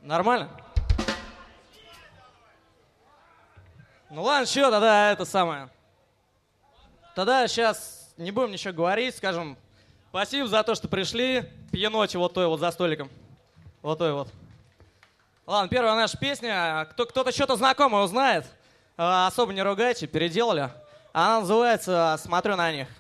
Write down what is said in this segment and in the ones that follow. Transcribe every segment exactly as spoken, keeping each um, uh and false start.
Нормально? Ну ладно, что, тогда это самое. Тогда сейчас не будем ничего говорить, скажем спасибо за то, что пришли. Пьяночи вот той вот за столиком. Вот той вот. Ладно, первая наша песня. Кто, кто-то что-то знакомое узнает. А, особо не ругайте, переделали. Она называется «Смотрю на них».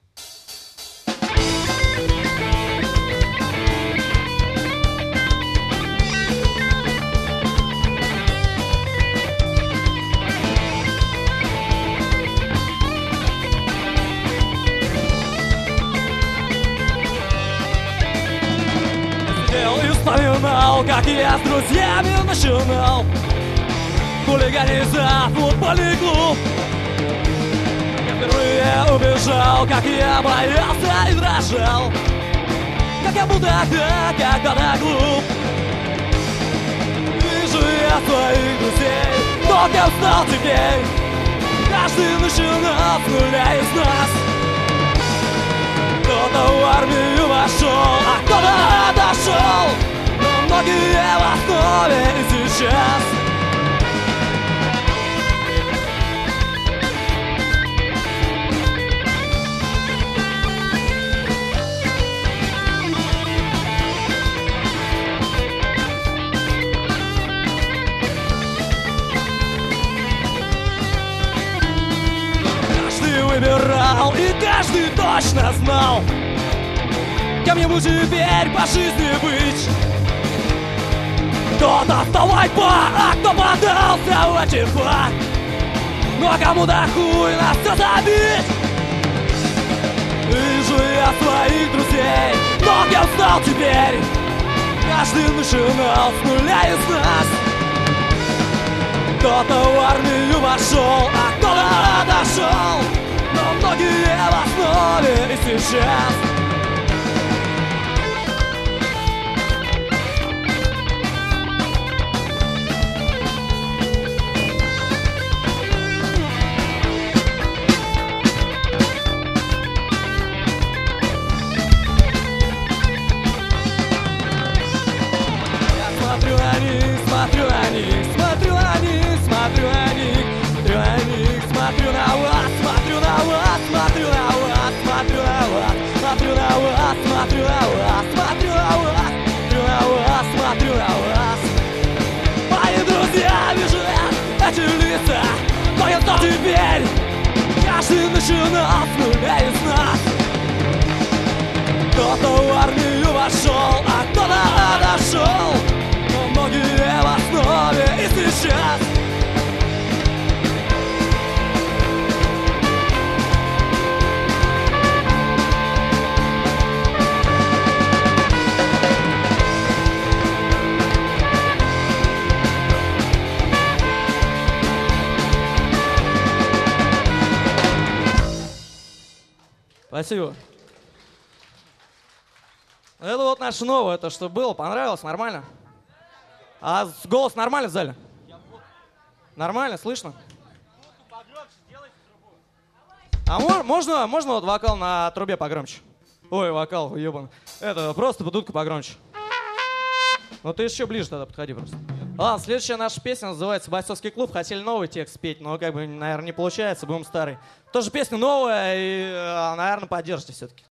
И вспоминал, как я с друзьями начинал хулиганить за футбольный клуб. Я впервые убежал, как я боялся и дрожал, как я был тогда когда-то глуп. Вижу я своих друзей, кто кем стал теперь. Каждый начинал с нуля из нас. Кто-то в армию вошел, а кто-то отошел, но многие в основе и сейчас. Каждый выбирал и каждый точно знал, кем ему теперь по жизни быть. Кто-то стал вайпа, а кто подался в ЧФ. Ну а кому-то хуй на все забить. Вижу я своих друзей, но кем стал теперь. Каждый начинал с нуля из нас. Кто-то в армию вошел, а кто-то отошел, но многие в основе и сейчас. Смотрю на них, смотрю на них, смотрю на них, смотрю на них, смотрю на них, смотрю на вас, смотрю на вас, смотрю на вас, смотрю на вас, смотрю на вас, смотрю на вас, смотрю на вас, смотрю на вас, смотрю на вас. Мои друзья, вижу я эти лица, но я кто теперь? Каждый начинал с нуля из нас. Кто-то в армию вошел, а кто-то отошел, но многие в основе и сейчас. Спасибо. Это вот наше новое, то, что было, понравилось, нормально? А голос нормально в зале? Нормально, слышно? А можно, можно вот вокал на трубе погромче? Ой, вокал, ебан. Это просто дудка погромче. Ну ты еще ближе тогда подходи просто. Ладно, следующая наша песня называется «Бойцовский клуб». Хотели новый текст петь, но как бы, наверное, не получается, будем старый. Тоже песня новая, и, наверное, поддержите все-таки.